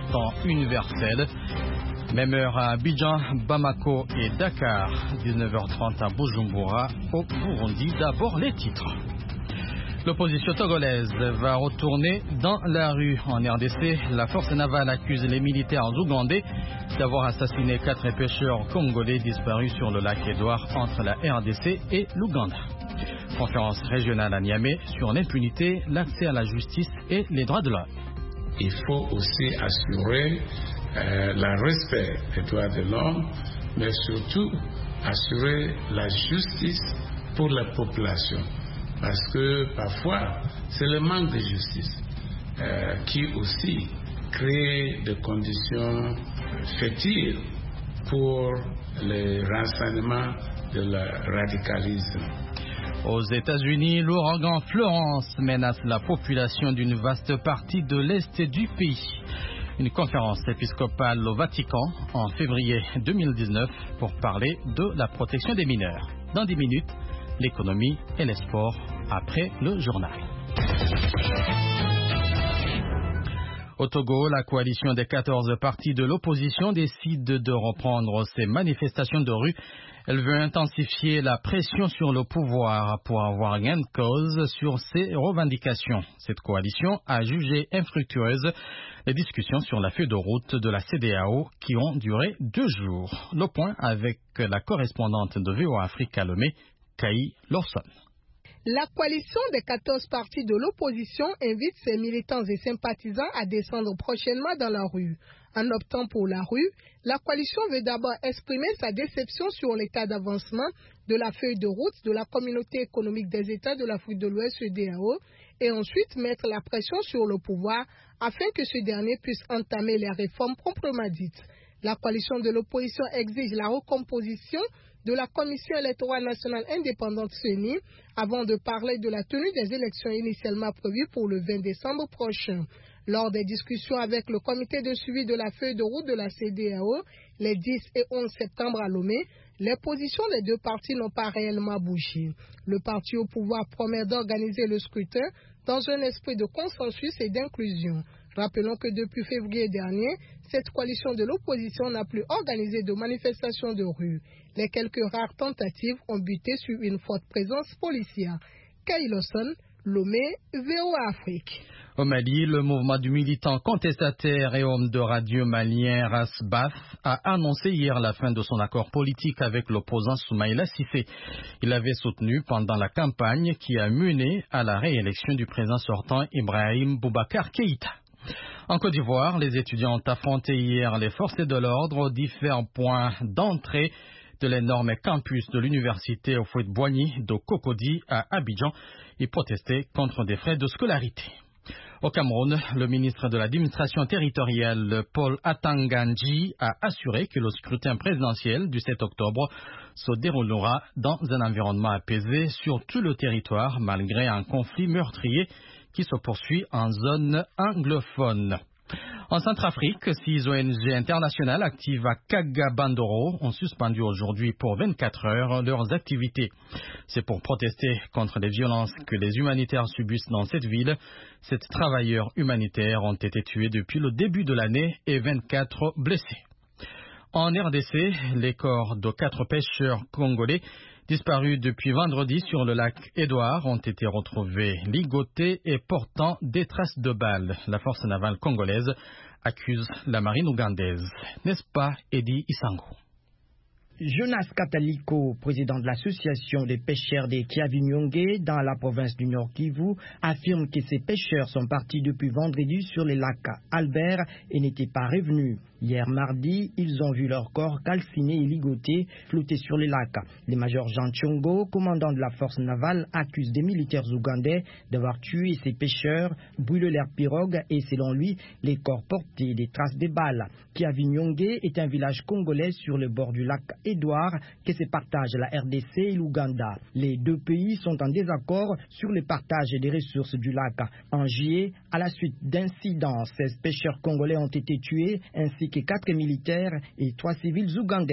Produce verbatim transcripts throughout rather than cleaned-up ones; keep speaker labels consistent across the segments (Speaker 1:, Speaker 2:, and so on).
Speaker 1: temps universel. Même heure à Abidjan, Bamako et Dakar. dix-neuf heures trente à Bujumbura, au Burundi. D'abord les titres. L'opposition togolaise va retourner dans la rue en R D C. La force navale accuse les militaires ougandais d'avoir assassiné quatre pêcheurs congolais disparus sur le lac Édouard entre la R D C et l'Ouganda. Conférence régionale à Niamey sur l'impunité, l'accès à la justice et les droits de l'homme.
Speaker 2: Il faut aussi assurer euh, le respect des droits de l'homme, mais surtout assurer la justice pour la population. Parce que parfois, c'est le manque de justice euh, qui aussi crée des conditions fétiles pour le renseignement de le radicalisme.
Speaker 1: Aux États-Unis, l'ouragan Florence menace la population d'une vaste partie de l'Est du pays. Une conférence épiscopale au Vatican en février deux mille dix-neuf pour parler de la protection des mineurs. Dans dix minutes, l'économie et les sports après le journal. Au Togo, la coalition des quatorze partis de l'opposition décide de reprendre ses manifestations de rue. Elle veut intensifier la pression sur le pouvoir pour avoir gain de cause sur ses revendications. Cette coalition a jugé infructueuse les discussions sur la feuille de route de la C D A O qui ont duré deux jours. Le point avec la correspondante de V O A Afrique à Lomé, Kaï Lawson.
Speaker 3: La coalition des quatorze partis de l'opposition invite ses militants et sympathisants à descendre prochainement dans la rue. En optant pour la rue, la coalition veut d'abord exprimer sa déception sur l'état d'avancement de la feuille de route de la Communauté économique des États de l'Afrique de l'Ouest C D A O et ensuite mettre la pression sur le pouvoir afin que ce dernier puisse entamer les réformes proprement dites. La coalition de l'opposition exige la recomposition de la Commission électorale nationale indépendante C E N I avant de parler de la tenue des élections initialement prévues pour le vingt décembre prochain. Lors des discussions avec le comité de suivi de la feuille de route de la C D A O, les dix et onze septembre à Lomé, les positions des deux partis n'ont pas réellement bougé. Le parti au pouvoir promet d'organiser le scrutin dans un esprit de consensus et d'inclusion. Rappelons que depuis février dernier, cette coalition de l'opposition n'a plus organisé de manifestations de rue. Les quelques rares tentatives ont buté sur une forte présence policière. Kaï Lawson, Lomé, V O A Afrique.
Speaker 1: Au Mali, le mouvement du militant contestataire et homme de radio malien Rasbaf a annoncé hier la fin de son accord politique avec l'opposant Soumaïla Cissé. Il avait soutenu pendant la campagne qui a mené à la réélection du président sortant Ibrahim Boubacar Keïta. En Côte d'Ivoire, les étudiants ont affronté hier les forces de l'ordre aux différents points d'entrée de l'énorme campus de l'université Houphouët-Boigny de Cocody à Abidjan et protestaient contre des frais de scolarité. Au Cameroun, le ministre de l'administration territoriale, Paul Atangandji, a assuré que le scrutin présidentiel du sept octobre se déroulera dans un environnement apaisé sur tout le territoire malgré un conflit meurtrier qui se poursuit en zone anglophone. En Centrafrique, six O N G internationales actives à Kagabandoro ont suspendu aujourd'hui pour vingt-quatre heures leurs activités. C'est pour protester contre les violences que les humanitaires subissent dans cette ville. Sept travailleurs humanitaires ont été tués depuis le début de l'année et vingt-quatre blessés. En R D C, les corps de quatre pêcheurs congolais disparus depuis vendredi sur le lac Édouard ont été retrouvés ligotés et portant des traces de balles. La force navale congolaise accuse la marine ougandaise. N'est-ce pas, Eddie Isango?
Speaker 4: Jonas Kataliko, président de l'association des pêcheurs des Kiavinyonge dans la province du Nord Kivu, affirme que ces pêcheurs sont partis depuis vendredi sur les lacs Albert et n'étaient pas revenus. Hier mardi, ils ont vu leur corps calcinés et ligotés flotter sur les lacs. Le major Jean Tchongo, commandant de la force navale, accuse des militaires ougandais d'avoir tué ces pêcheurs, brûlé leurs pirogues et, selon lui, les corps portaient des traces de balles. Kiavinyonge est un village congolais sur le bord du lac Édouard que se partagent la R D C et l'Ouganda. Les deux pays sont en désaccord sur le partage des ressources du lac. En juillet, à la suite d'incidents, seize pêcheurs congolais ont été tués ainsi que quatre militaires et trois civils ougandais.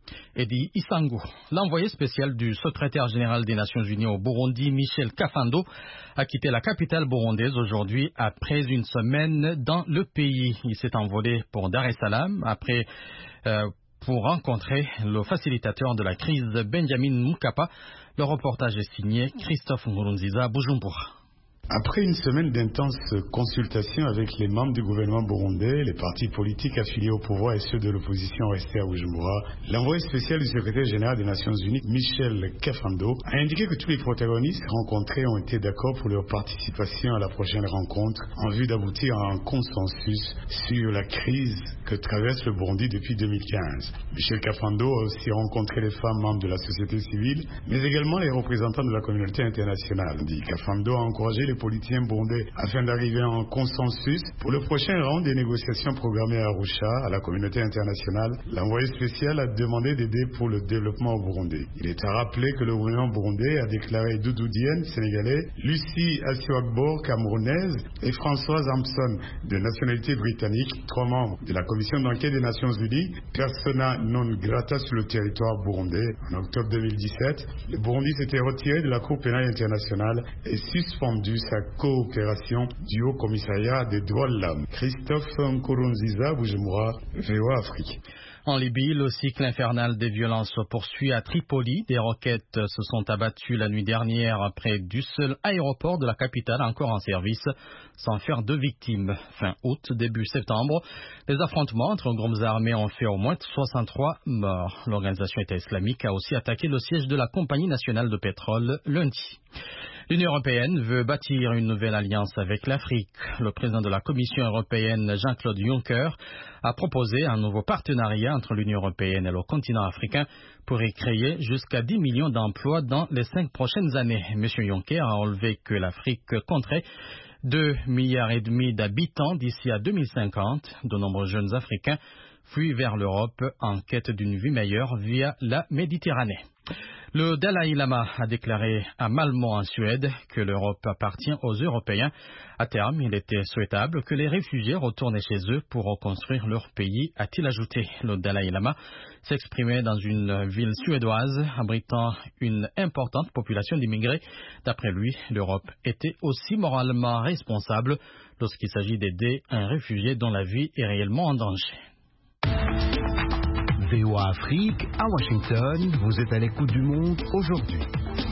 Speaker 1: Edi Isangou. L'envoyé spécial du secrétaire général des Nations Unies au Burundi, Michel Kafando, a quitté la capitale burundaise aujourd'hui après une semaine dans le pays. Il s'est envolé pour Dar es Salaam après euh, pour rencontrer le facilitateur de la crise, Benjamin Mkapa. Le reportage est signé Christophe Nkurunziza à Bujumbura.
Speaker 5: Après une semaine d'intenses consultations avec les membres du gouvernement burundais, les partis politiques affiliés au pouvoir et ceux de l'opposition restés à Bujumbura, l'envoyé spécial du secrétaire général des Nations Unies, Michel Kafando, a indiqué que tous les protagonistes rencontrés ont été d'accord pour leur participation à la prochaine rencontre en vue d'aboutir à un consensus sur la crise que traverse le Burundi depuis deux mille quinze. Michel Kafando a aussi rencontré les femmes membres de la société civile, mais également les représentants de la communauté internationale. Dit Kafando a encouragé les politiciens burundais afin d'arriver à un consensus pour le prochain round des négociations programmées à Arusha à la communauté internationale. L'envoyé spécial a demandé d'aider pour le développement au Burundi. Il est à rappeler que le gouvernement burundais a déclaré Doudou Diène, sénégalais, Lucie Assio-Akbor, camerounaise, et Françoise Hampson, de nationalité britannique, trois membres de la commission d'enquête des Nations Unies, persona non grata sur le territoire burundais. En octobre deux mille dix-sept, le Burundi s'était retiré de la Cour pénale internationale et suspendu sa coopération du Haut Commissariat des droits de l'homme. Christophe Nkurunziza, Bujumbura, V O A Afrique.
Speaker 1: En Libye, le cycle infernal des violences se poursuit à Tripoli. Des roquettes se sont abattues la nuit dernière près du seul aéroport de la capitale encore en service, sans faire de victimes. Fin août, début septembre, les affrontements entre groupes armés ont fait au moins soixante-trois morts. L'organisation État islamique a aussi attaqué le siège de la Compagnie nationale de pétrole lundi. L'Union européenne veut bâtir une nouvelle alliance avec l'Afrique. Le président de la Commission européenne, Jean-Claude Juncker, a proposé un nouveau partenariat entre l'Union européenne et le continent africain pour y créer jusqu'à dix millions d'emplois dans les cinq prochaines années. M. Juncker a relevé que l'Afrique compterait deux milliards et demi d'habitants d'ici à deux mille cinquante. De nombreux jeunes Africains fuient vers l'Europe en quête d'une vie meilleure via la Méditerranée. Le Dalai Lama a déclaré à Malmö en Suède que l'Europe appartient aux Européens. À terme, il était souhaitable que les réfugiés retournent chez eux pour reconstruire leur pays, a-t-il ajouté. Le Dalai Lama s'exprimait dans une ville suédoise abritant une importante population d'immigrés. D'après lui, l'Europe était aussi moralement responsable lorsqu'il s'agit d'aider un réfugié dont la vie est réellement en danger.
Speaker 6: V O A Afrique, à Washington, vous êtes à l'écoute du monde aujourd'hui.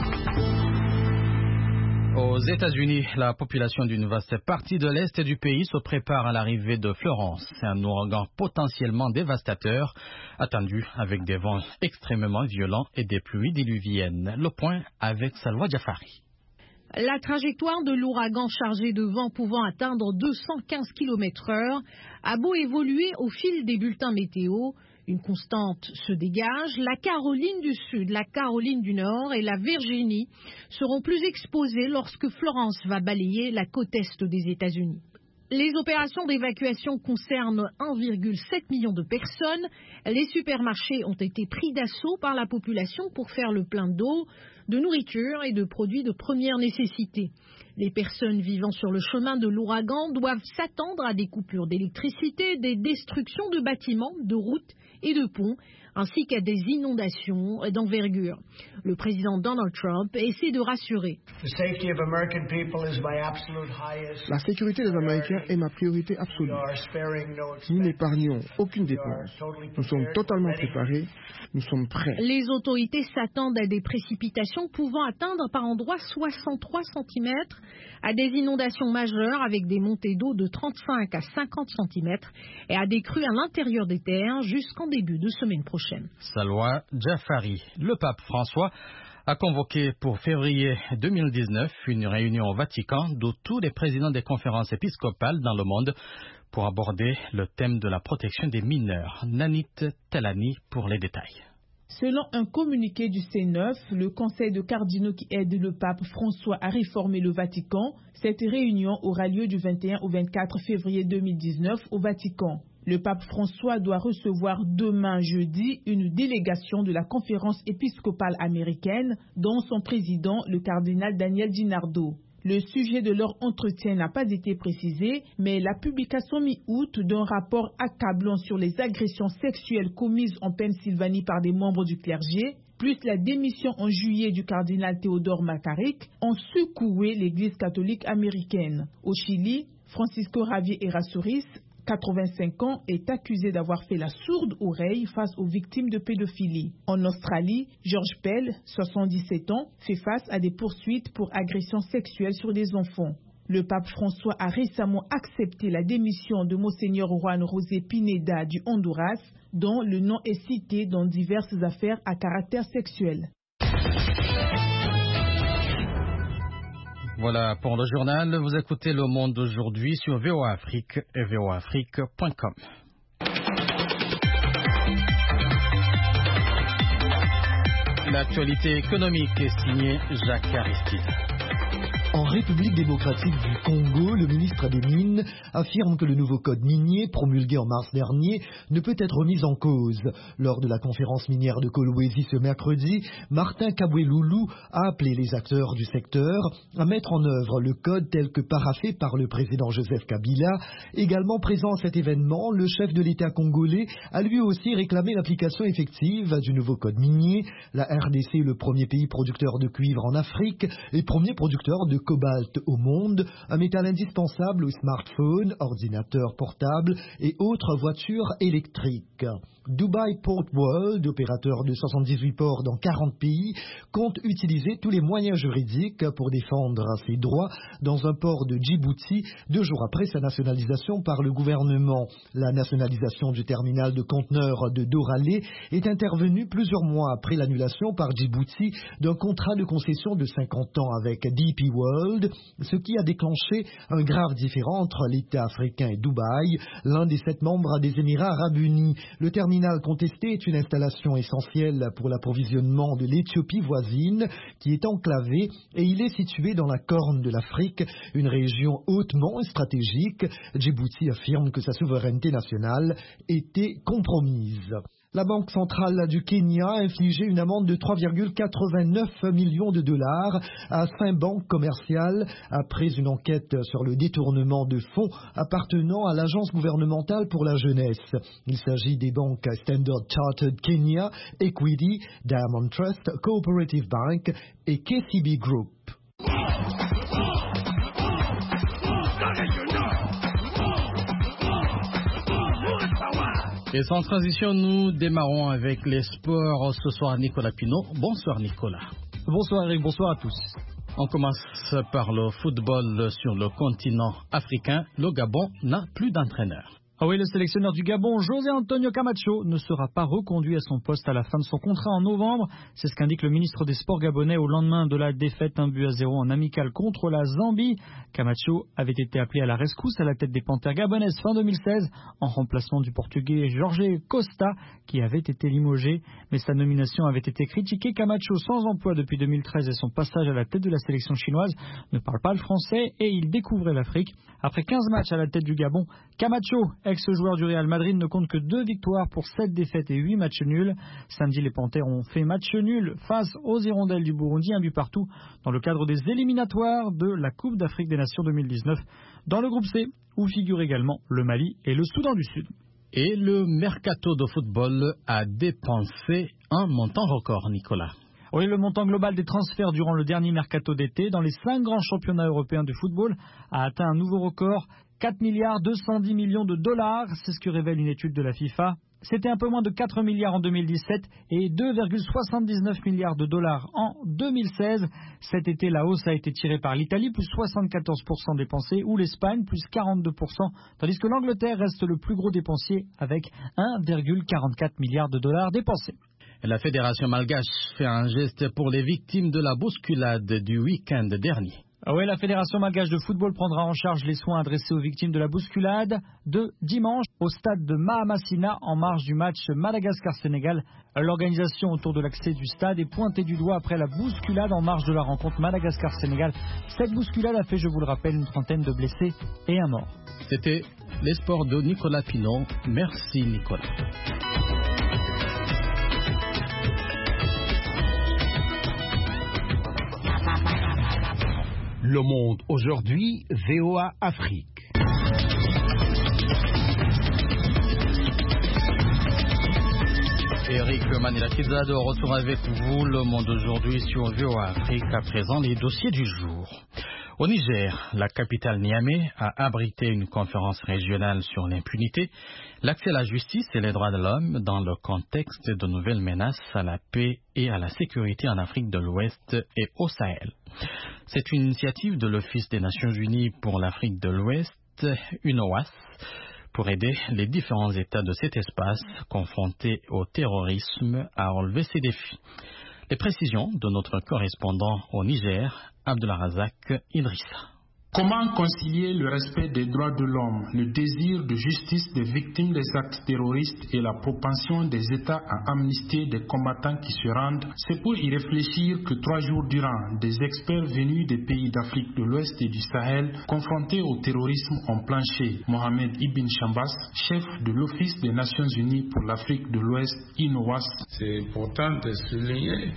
Speaker 1: Aux États-Unis, la population d'une vaste partie de l'Est du pays se prépare à l'arrivée de Florence, un ouragan potentiellement dévastateur, attendu avec des vents extrêmement violents et des pluies diluviennes. Le point avec Salwa Jafari.
Speaker 7: La trajectoire de l'ouragan chargé de vent pouvant atteindre deux cent quinze kilomètres heure a beau évoluer au fil des bulletins météo, une constante se dégage. La Caroline du Sud, la Caroline du Nord et la Virginie seront plus exposées lorsque Florence va balayer la côte est des États-Unis. Les opérations d'évacuation concernent un virgule sept million de personnes. Les supermarchés ont été pris d'assaut par la population pour faire le plein d'eau, de nourriture et de produits de première nécessité. Les personnes vivant sur le chemin de l'ouragan doivent s'attendre à des coupures d'électricité, des destructions de bâtiments, de routes et de ponts, ainsi qu'à des inondations d'envergure. Le président Donald Trump essaie de rassurer.
Speaker 8: La sécurité des Américains est ma priorité absolue. Nous n'épargnons aucune dépense. Nous sommes totalement préparés. Nous sommes prêts.
Speaker 7: Les autorités s'attendent à des précipitations pouvant atteindre par endroits soixante-trois centimètres, à des inondations majeures avec des montées d'eau de trente-cinq à cinquante centimètres et à des crues à l'intérieur des terres jusqu'en début de semaine prochaine.
Speaker 1: Salwa Jafari. Le pape François a convoqué pour février deux mille dix-neuf une réunion au Vatican de tous les présidents des conférences épiscopales dans le monde pour aborder le thème de la protection des mineurs. Nanit Talani pour les détails.
Speaker 9: Selon un communiqué du C neuf, le conseil de cardinaux qui aide le pape François à réformer le Vatican, cette réunion aura lieu du vingt et un au vingt-quatre février deux mille dix-neuf au Vatican. Le pape François doit recevoir demain jeudi une délégation de la conférence épiscopale américaine, dont son président, le cardinal Daniel DiNardo. Le sujet de leur entretien n'a pas été précisé, mais la publication mi-août d'un rapport accablant sur les agressions sexuelles commises en Pennsylvanie par des membres du clergé, plus la démission en juillet du cardinal Théodore McCarrick, ont secoué l'Église catholique américaine. Au Chili, Francisco Javier Errázuriz, quatre-vingt-cinq ans, est accusé d'avoir fait la sourde oreille face aux victimes de pédophilie. En Australie, George Pell, soixante-dix-sept ans, fait face à des poursuites pour agressions sexuelles sur des enfants. Le pape François a récemment accepté la démission de Monseigneur Juan José Pineda du Honduras, dont le nom est cité dans diverses affaires à caractère sexuel.
Speaker 1: Voilà pour le journal. Vous écoutez Le Monde d'aujourd'hui sur V O A Afrique et v o a afrique point com. L'actualité économique est signée Jacques Aristide.
Speaker 10: En République démocratique du Congo, le ministre des Mines affirme que le nouveau code minier, promulgué en mars dernier, ne peut être mis en cause. Lors de la conférence minière de Kolwezi ce mercredi, Martin Kabweloulou a appelé les acteurs du secteur à mettre en œuvre le code tel que paraphé par le président Joseph Kabila. Également présent à cet événement, le chef de l'État congolais a lui aussi réclamé l'application effective du nouveau code minier. La R D C est le premier pays producteur de cuivre en Afrique et premier producteur de cobalt au monde, un métal indispensable aux smartphones, ordinateurs portables et autres voitures électriques. Dubai Port World, opérateur de soixante-dix-huit ports dans quarante pays, compte utiliser tous les moyens juridiques pour défendre ses droits dans un port de Djibouti, deux jours après sa nationalisation par le gouvernement. La nationalisation du terminal de conteneurs de Doralé est intervenue plusieurs mois après l'annulation par Djibouti d'un contrat de concession de cinquante ans avec D P World, ce qui a déclenché un grave différend entre l'État africain et Dubaï, l'un des sept membres des Émirats arabes unis. Le terminal contesté est une installation essentielle pour l'approvisionnement de l'Éthiopie voisine, qui est enclavée, et il est situé dans la Corne de l'Afrique, une région hautement stratégique. Djibouti affirme que sa souveraineté nationale était compromise. La Banque centrale du Kenya a infligé une amende de trois virgule quatre-vingt-neuf millions de dollars à cinq banques commerciales après une enquête sur le détournement de fonds appartenant à l'agence gouvernementale pour la jeunesse. Il s'agit des banques Standard Chartered Kenya, Equity, Diamond Trust, Cooperative Bank et K C B Group.
Speaker 1: Et sans transition, nous démarrons avec les sports ce soir. Nicolas Pinault. Bonsoir Nicolas.
Speaker 11: Bonsoir Eric, bonsoir à tous.
Speaker 1: On commence par le football sur le continent africain. Le Gabon n'a plus d'entraîneur.
Speaker 11: Ah oui, le sélectionneur du Gabon, José Antonio Camacho, ne sera pas reconduit à son poste à la fin de son contrat en novembre. C'est ce qu'indique le ministre des Sports gabonais au lendemain de la défaite un but à zéro en amical contre la Zambie. Camacho avait été appelé à la rescousse à la tête des Panthères gabonaises fin deux mille seize en remplacement du Portugais Jorge Costa qui avait été limogé. Mais sa nomination avait été critiquée. Camacho, sans emploi depuis deux mille treize et son passage à la tête de la sélection chinoise, ne parle pas le français et il découvrait l'Afrique. Après quinze matchs à la tête du Gabon, Camacho, ex-joueur du Real Madrid, ne compte que deux victoires pour sept défaites et huit matchs nuls. Samedi, les Panthères ont fait match nul face aux Hirondelles du Burundi, un but partout dans le cadre des éliminatoires de la Coupe d'Afrique des Nations deux mille dix-neuf dans le groupe C, où figurent également le Mali et le Soudan du Sud.
Speaker 1: Et le mercato de football a dépensé un montant record, Nicolas.
Speaker 11: Oui, le montant global des transferts durant le dernier mercato d'été dans les cinq grands championnats européens de football a atteint un nouveau record, quatre milliards deux cent dix millions de dollars, c'est ce que révèle une étude de la FIFA. C'était un peu moins de quatre milliards en deux mille dix-sept et deux virgule soixante-dix-neuf milliards de dollars en deux mille seize. Cet été, la hausse a été tirée par l'Italie, plus soixante-quatorze pour cent dépensés, ou l'Espagne, plus quarante-deux pour cent, tandis que l'Angleterre reste le plus gros dépensier avec un virgule quarante-quatre milliard de dollars dépensés.
Speaker 1: La Fédération malgache fait un geste pour les victimes de la bousculade du week-end dernier.
Speaker 11: Ah ouais, la Fédération malgache de football prendra en charge les soins adressés aux victimes de la bousculade de dimanche au stade de Mahamasina en marge du match Madagascar-Sénégal. L'organisation autour de l'accès du stade est pointée du doigt après la bousculade en marge de la rencontre Madagascar-Sénégal. Cette bousculade a fait, je vous le rappelle, une trentaine de blessés et un mort.
Speaker 1: C'était les sports de Nicolas Pinault. Merci Nicolas.
Speaker 6: Le Monde aujourd'hui, V O A Afrique.
Speaker 1: Eric Manilakizade, retour avec vous, Le Monde aujourd'hui sur V O A Afrique. À présent, les dossiers du jour. Au Niger, la capitale Niamey a abrité une conférence régionale sur l'impunité, l'accès à la justice et les droits de l'homme dans le contexte de nouvelles menaces à la paix et à la sécurité en Afrique de l'Ouest et au Sahel. C'est une initiative de l'Office des Nations Unies pour l'Afrique de l'Ouest, U N O A S, pour aider les différents États de cet espace confrontés au terrorisme à relever ces défis. Les précisions de notre correspondant au Niger, Abdelrazak Idrissa.
Speaker 12: Comment concilier le respect des droits de l'homme, le désir de justice des victimes des actes terroristes et la propension des États à amnistier des combattants qui se rendent? C'est pour y réfléchir que trois jours durant, des experts venus des pays d'Afrique de l'Ouest et du Sahel confrontés au terrorisme ont planché. Mohamed Ibn Chambas, chef de l'Office des Nations Unies pour l'Afrique de l'Ouest, U N O A S.
Speaker 2: C'est important de souligner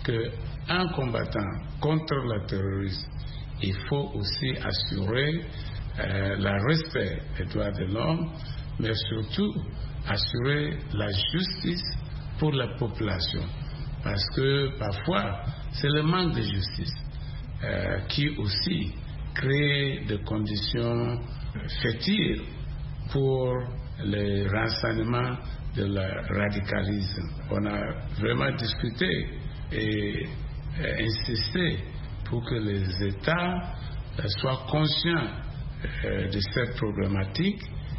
Speaker 2: qu'un combattant contre le terrorisme, il faut aussi assurer euh, le respect des droits de l'homme, mais surtout assurer la justice pour la population. Parce que parfois, c'est le manque de justice euh, qui aussi crée des conditions fétides pour le renseignement de le radicalisme. On a vraiment discuté et, et insisté pour que les États soient conscients de cette problématique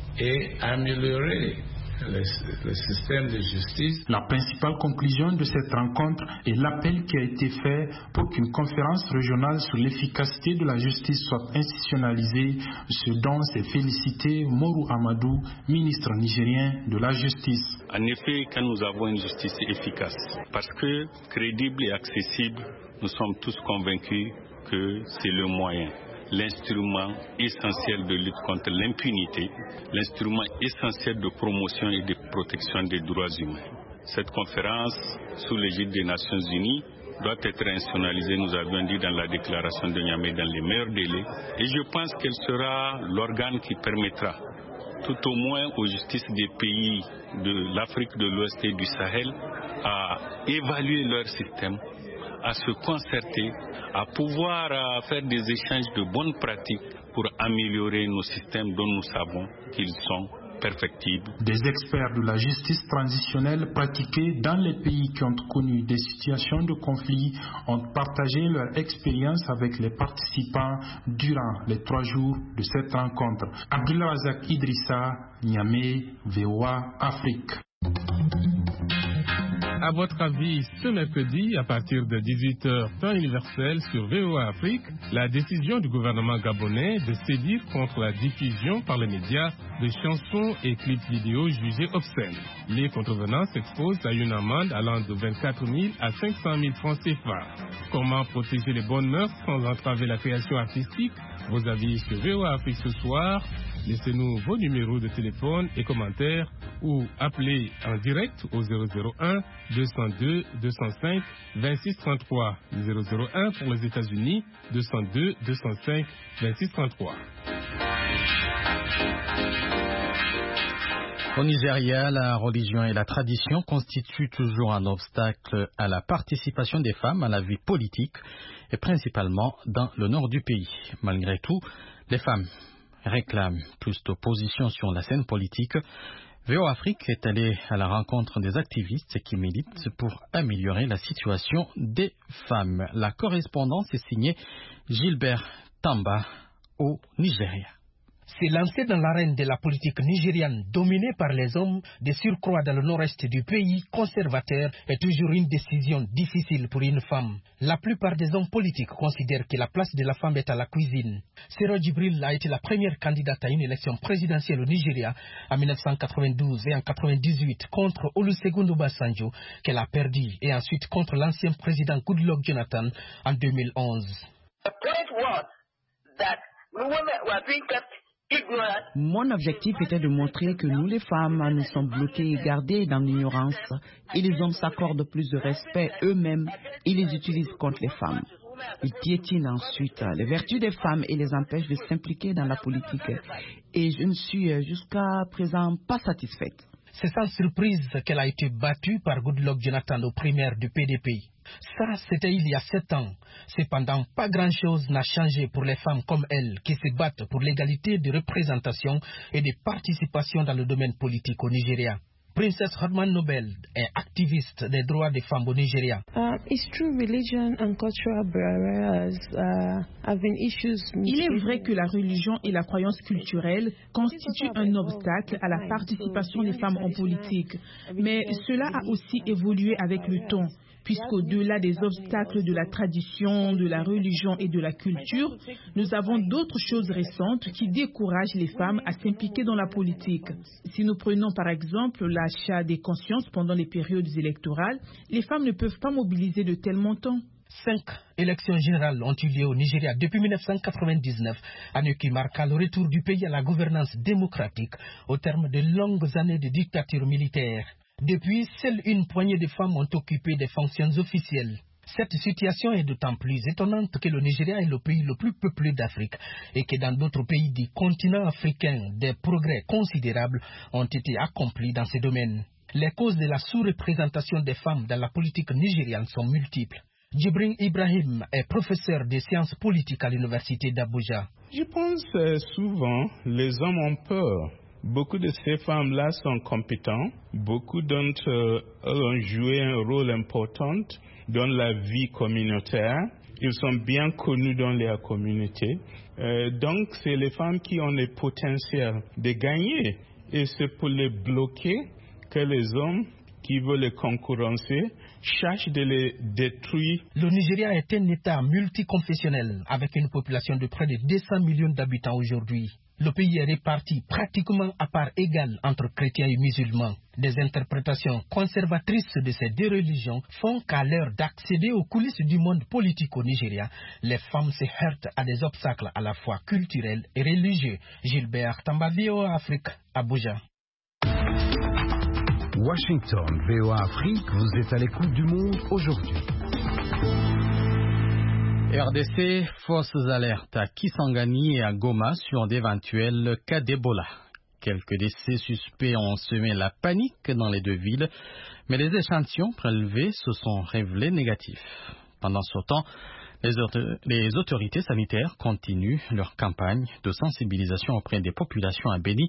Speaker 2: et améliorer le, le système de justice.
Speaker 12: La principale conclusion de cette rencontre est l'appel qui a été fait pour qu'une conférence régionale sur l'efficacité de la justice soit institutionnalisée, ce dont s'est félicité Mourou Amadou, ministre nigérien de la justice.
Speaker 13: En effet, quand nous avons une justice efficace, parce que crédible et accessible, nous sommes tous convaincus que c'est le moyen, l'instrument essentiel de lutte contre l'impunité, l'instrument essentiel de promotion et de protection des droits humains. Cette conférence, sous l'égide des Nations Unies, doit être institutionnalisée, nous avions dit dans la déclaration de Niamey, dans les meilleurs délais. Et je pense qu'elle sera l'organe qui permettra, tout au moins aux justices des pays de l'Afrique de l'Ouest et du Sahel, à évaluer leur système, à se concerter, à pouvoir à faire des échanges de bonnes pratiques pour améliorer nos systèmes dont nous savons qu'ils sont perfectibles.
Speaker 12: Des experts de la justice transitionnelle pratiquée dans les pays qui ont connu des situations de conflit ont partagé leur expérience avec les participants durant les trois jours de cette rencontre. Abdelrazak Idrissa, Niamey, V O A Afrique.
Speaker 14: À votre avis, ce mercredi, à partir de dix-huit heures, temps universel sur V O A Afrique, la décision du gouvernement gabonais de sévir contre la diffusion par les médias de chansons et clips vidéo jugés obscènes. Les contrevenants s'exposent à une amende allant de vingt-quatre mille à cinq cent mille francs C F A. Comment protéger les bonnes mœurs sans entraver la création artistique? Vos avis sur V O A Afrique ce soir. Laissez-nous vos numéros de téléphone et commentaires ou appelez en direct au zéro zéro un deux zéro deux deux zéro cinq vingt-six trente-trois, zéro zéro un pour les États-Unis, deux zéro deux deux zéro cinq vingt-six trente-trois.
Speaker 1: Au Nigeria, la religion et la tradition constituent toujours un obstacle à la participation des femmes à la vie politique et principalement dans le nord du pays. Malgré tout, les femmes réclament plus d'opposition sur la scène politique. V O A Afrique est allé à la rencontre des activistes qui militent pour améliorer la situation des femmes. La correspondance est signée Gilbert Tamba au Nigeria.
Speaker 15: C'est lancé dans l'arène de la politique nigériane dominée par les hommes, de surcroît dans le nord-est du pays conservateur, est toujours une décision difficile pour une femme. La plupart des hommes politiques considèrent que la place de la femme est à la cuisine. Sero Djibril a été la première candidate à une élection présidentielle au Nigeria en mille neuf cent quatre-vingt-douze et en mille neuf cent quatre-vingt-dix-huit contre Olusegun Obasanjo, qu'elle a perdu, et ensuite contre l'ancien président Goodluck Jonathan en deux mille onze.
Speaker 16: The point was that women were being kept.
Speaker 17: Mon objectif était de montrer que nous les femmes, nous sommes bloquées et gardées dans l'ignorance et les hommes s'accordent plus de respect eux-mêmes et les utilisent contre les femmes. Ils piétinent ensuite les vertus des femmes et les empêchent de s'impliquer dans la politique. Et je ne suis jusqu'à présent pas satisfaite.
Speaker 15: C'est sans surprise qu'elle a été battue par Goodluck Jonathan aux primaires du P D P. Ça, c'était il y a sept ans. Cependant, pas grand-chose n'a changé pour les femmes comme elle qui se battent pour l'égalité de représentation et de participation dans le domaine politique au Nigeria. Princess Herman Nobel est activiste des droits des femmes au Nigeria.
Speaker 18: Uh, it's true religion and cultural barriers uh, have been issues.
Speaker 9: Il est vrai que la religion et la croyance culturelle constituent un obstacle à la participation des femmes en politique. Mais cela a aussi évolué avec le temps, puisqu'au-delà des obstacles de la tradition, de la religion et de la culture, nous avons d'autres choses récentes qui découragent les femmes à s'impliquer dans la politique. Si nous prenons par exemple l'achat des consciences pendant les périodes électorales, les femmes ne peuvent pas mobiliser de tels montants.
Speaker 15: Cinq élections générales ont eu lieu au Nigeria depuis mille neuf cent quatre-vingt-dix-neuf, année qui marqua le retour du pays à la gouvernance démocratique au terme de longues années de dictature militaire. Depuis, seule une poignée de femmes ont occupé des fonctions officielles. Cette situation est d'autant plus étonnante que le Nigeria est le pays le plus peuplé d'Afrique et que dans d'autres pays du continent africain, des progrès considérables ont été accomplis dans ce domaine. Les causes de la sous-représentation des femmes dans la politique nigériane sont multiples. Djibril Ibrahim est professeur de sciences politiques à l'université d'Abuja.
Speaker 19: Je pense que souvent les hommes ont peur. Beaucoup de ces femmes-là sont compétentes. Beaucoup d'entre eux ont joué un rôle important dans la vie communautaire. Ils sont bien connus dans leur communauté. Euh, donc, c'est les femmes qui ont le potentiel de gagner. Et c'est pour les bloquer que les hommes qui veulent les concurrencer cherchent de les détruire.
Speaker 15: Le Nigeria est un État multiconfessionnel avec une population de près de deux cents millions d'habitants aujourd'hui. Le pays est réparti pratiquement à part égale entre chrétiens et musulmans. Des interprétations conservatrices de ces deux religions font qu'à l'heure d'accéder aux coulisses du monde politique au Nigeria, les femmes se heurtent à des obstacles à la fois culturels et religieux. Gilbert Tamba, V O A Afrique, Abuja.
Speaker 6: Washington, V O A Afrique, vous êtes à l'écoute du monde aujourd'hui.
Speaker 1: R D C, fausses alertes à Kisangani et à Goma sur d'éventuels cas d'Ebola. Quelques décès suspects ont semé la panique dans les deux villes, mais les échantillons prélevés se sont révélés négatifs. Pendant ce temps, les, autor- les autorités sanitaires continuent leur campagne de sensibilisation auprès des populations à Beni,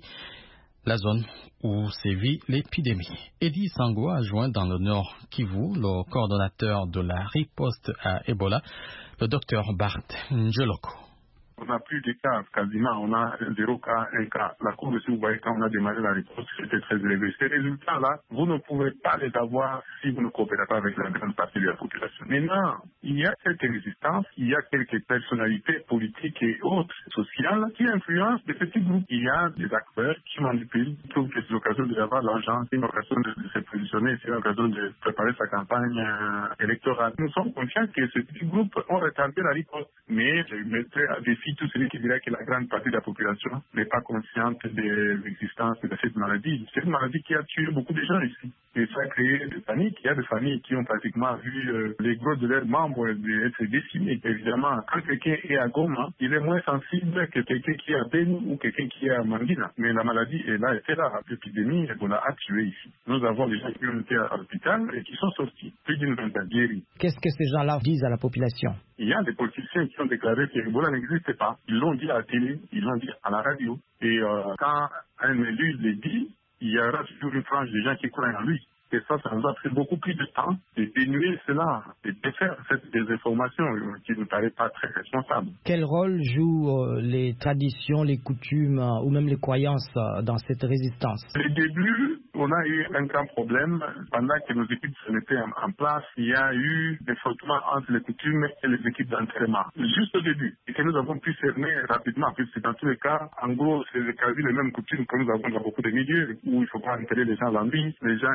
Speaker 1: la zone où sévit l'épidémie. Eddie Sango a joint dans le Nord Kivu le coordonnateur de la riposte à Ebola, le docteur Bart Njeloko.
Speaker 20: On n'a plus de cas, quasiment, on a zéro cas, un cas. La courbe, si vous voyez, quand on a démarré la réponse, c'était très élevé. Ces résultats-là, vous ne pouvez pas les avoir si vous ne coopérez pas avec la grande partie de la population. Maintenant, il y a cette résistance, il y a quelques personnalités politiques et autres, sociales, qui influencent des petits groupes. Il y a des acteurs qui manipulent, qui trouvent que c'est l'occasion d'avoir l'argent, c'est une occasion de, de se positionner, c'est l'occasion de préparer sa campagne euh, électorale. Nous sommes conscients que ces petits groupes ont retardé la riposte, mais je mettrai à défi tout celui qui dirait que la grande partie de la population n'est pas consciente de l'existence de cette maladie. C'est une maladie qui a tué beaucoup de gens ici. Et ça a créé des paniques. Il y a des familles qui ont pratiquement vu euh, les gros de leurs membres être décimés. Évidemment, quand quelqu'un est à Goma, il est moins sensible que quelqu'un qui est à Beni ou quelqu'un qui est à Mangina. Mais la maladie est là, était là. L'épidémie, Ebola a tué ici. Nous avons des gens qui ont été à l'hôpital et qui sont sortis. Plus d'une vingtaine guéris.
Speaker 4: Qu'est-ce que ces gens-là disent à la population?
Speaker 20: Il y a des politiciens qui ont déclaré que Ebola n'existait pas. Ils l'ont dit à la télé, ils l'ont dit à la radio. Et euh, quand un élu le dit, il y aura toujours une frange de gens qui croient en lui. Et ça, ça nous a pris beaucoup plus de temps de dénuer cela, de défaire cette désinformation qui ne paraît pas très responsable.
Speaker 4: Quel rôle jouent euh, les traditions, les coutumes euh, ou même les croyances euh, dans cette résistance?
Speaker 20: Au début, on a eu un grand problème. Pendant que nos équipes se mettaient en, en place, il y a eu des frottements entre les coutumes et les équipes d'entraînement. Juste au début. Et que nous avons pu cerner rapidement, puisque dans tous les cas, en gros, c'est quasi les mêmes coutumes que nous avons dans beaucoup de milieux, où il faut pas enterrer les gens la nuit. Les gens étaient encore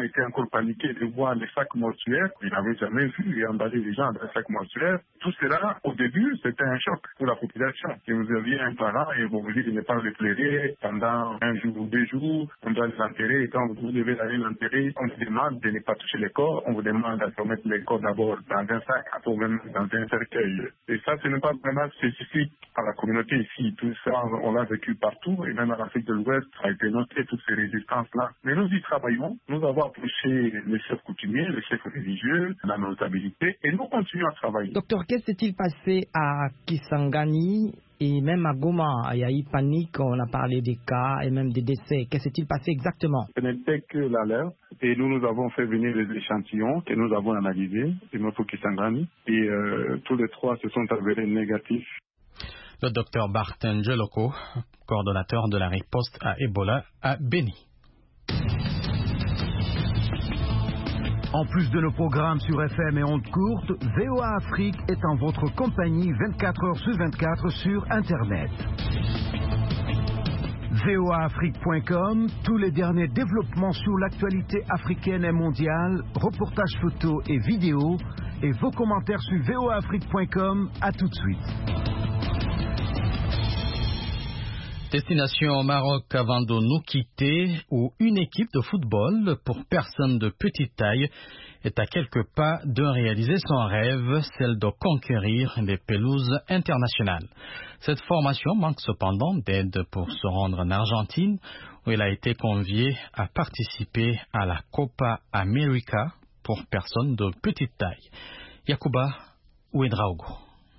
Speaker 20: pour paniquer de voir les sacs mortuaires. Il n'avait jamais vu et emballé les gens dans les sacs mortuaires. Tout cela, au début, c'était un choc pour la population. Si vous aviez un parent et vous vous dites de ne pas le pleurer pendant un jour ou deux jours, on doit les enterrer et quand vous devez aller l'enterrer, on vous demande de ne pas toucher les corps, on vous demande de mettre les corps d'abord dans un sac, après même dans un cercueil. Et ça, ce n'est pas vraiment spécifique à la communauté ici. Tout ça, on l'a vécu partout et même en Afrique de l'Ouest, ça a été noté, toutes ces résistances-là. Mais nous y travaillons. Nous avons approché les chefs coutumiers, les chefs religieux, la notabilité et nous continuons à travailler.
Speaker 4: Docteur, qu'est-ce qui s'est-il passé à Kisangani et même à Goma? Il y a eu panique, on a parlé des cas et même des décès. Qu'est-ce qui s'est-il passé exactement?
Speaker 20: Ce n'était que l'alerte et nous, nous avons fait venir les échantillons que nous avons analysés de notre Kisangani et euh, tous les trois se sont avérés négatifs.
Speaker 1: Le docteur Barton Jeloko, coordonnateur de la riposte à Ebola à Beni.
Speaker 6: En plus de nos programmes sur F M et ondes courtes, V O A Afrique est en votre compagnie vingt-quatre heures sur vingt-quatre sur Internet. V O A Afrique point com, tous les derniers développements sur l'actualité africaine et mondiale, reportages photos et vidéos, et vos commentaires sur V O A Afrique point com. À tout de suite.
Speaker 1: Destination au Maroc avant de nous quitter, où une équipe de football pour personnes de petite taille est à quelques pas de réaliser son rêve, celle de conquérir des pelouses internationales. Cette formation manque cependant d'aide pour se rendre en Argentine, où elle a été conviée à participer à la Copa América pour personnes de petite taille. Yacouba Ouedraogo.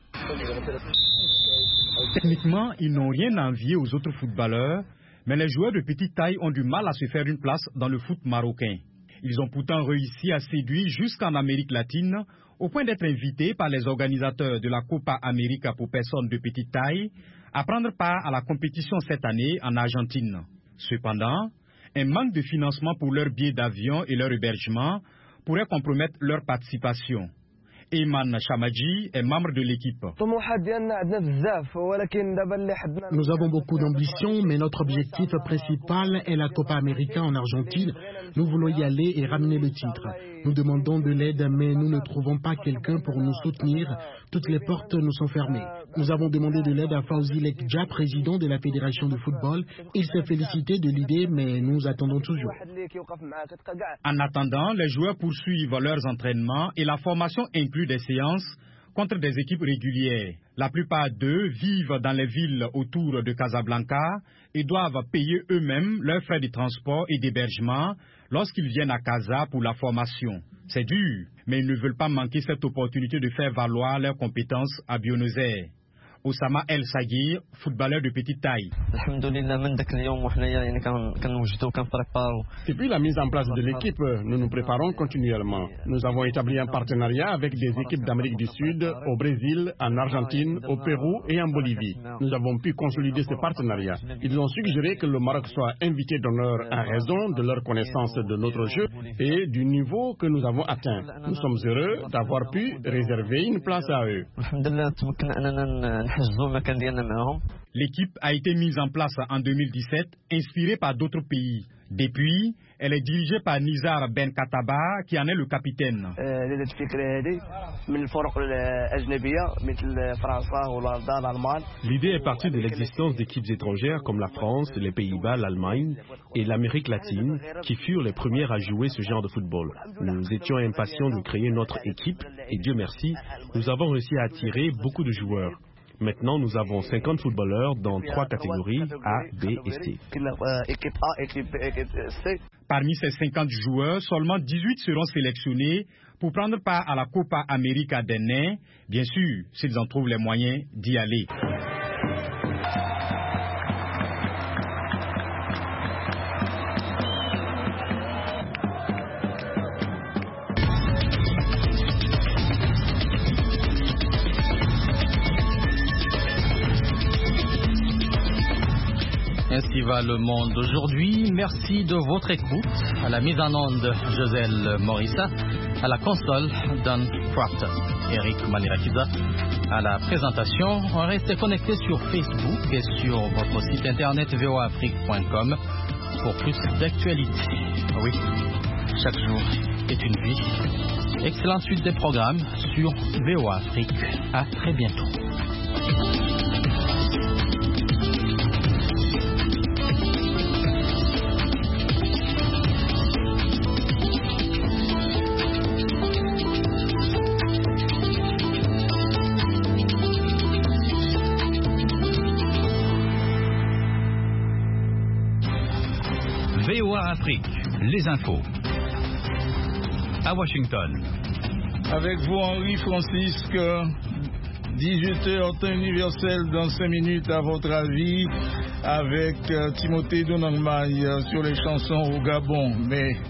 Speaker 21: Techniquement, ils n'ont rien à envier aux autres footballeurs, mais les joueurs de petite taille ont du mal à se faire une place dans le foot marocain. Ils ont pourtant réussi à séduire jusqu'en Amérique latine, au point d'être invités par les organisateurs de la Copa América pour personnes de petite taille à prendre part à la compétition cette année en Argentine. Cependant, un manque de financement pour leurs billets d'avion et leur hébergement pourrait compromettre leur participation. Eman Chamadji est membre de l'équipe.
Speaker 22: Nous avons beaucoup d'ambition, mais notre objectif principal est la Copa América en Argentine. Nous voulons y aller et ramener le titre. Nous demandons de l'aide, mais nous ne trouvons pas quelqu'un pour nous soutenir. Toutes les portes nous sont fermées. Nous avons demandé de l'aide à Fawzi Lekdja, président de la Fédération de football. Il s'est félicité de l'idée, mais nous attendons toujours.
Speaker 21: En attendant, les joueurs poursuivent leurs entraînements et la formation inclut des séances contre des équipes régulières. La plupart d'eux vivent dans les villes autour de Casablanca et doivent payer eux-mêmes leurs frais de transport et d'hébergement lorsqu'ils viennent à Casa pour la formation. C'est dur, mais ils ne veulent pas manquer cette opportunité de faire valoir leurs compétences à Buenos Aires. Oussama El Sagir, footballeur de petite taille.
Speaker 23: Depuis la mise en place de l'équipe, nous nous préparons continuellement. Nous avons établi un partenariat avec des équipes d'Amérique du Sud, au Brésil, en Argentine, au Pérou et en Bolivie. Nous avons pu consolider ce partenariat. Ils ont suggéré que le Maroc soit invité d'honneur en raison de leur connaissance de notre jeu et du niveau que nous avons atteint. Nous sommes heureux d'avoir pu réserver une place à eux.
Speaker 21: L'équipe a été mise en place en deux mille dix-sept, inspirée par d'autres pays. Depuis, elle est dirigée par Nizar Ben Kataba, qui en est le capitaine.
Speaker 24: L'idée est partie de l'existence d'équipes étrangères comme la France, les Pays-Bas, l'Allemagne et l'Amérique latine, qui furent les premières à jouer ce genre de football. Nous étions impatients de créer notre équipe et Dieu merci, nous avons réussi à attirer beaucoup de joueurs. Maintenant, nous avons cinquante footballeurs dans trois catégories, A, B et C.
Speaker 21: Parmi ces cinquante joueurs, seulement dix-huit seront sélectionnés pour prendre part à la Copa América des Nains, bien sûr, s'ils en trouvent les moyens d'y aller.
Speaker 1: Ainsi va le monde aujourd'hui. Merci de votre écoute. À la mise en onde, Joselle Morissa. À la console, Don Crafton. Eric Malirakiza. À la présentation, restez connectés sur Facebook et sur votre site internet v o a afrique point com pour plus d'actualités. Oui. chaque jour est une vie. Excellente suite des programmes sur V O A Afrique. À très bientôt.
Speaker 3: V O A Afrique, les infos. À Washington.
Speaker 5: Avec vous, Henri Francisque, dix-huit heures temps universel dans cinq minutes à votre avis, avec Timothée Donangmaï sur les chansons au Gabon. Mais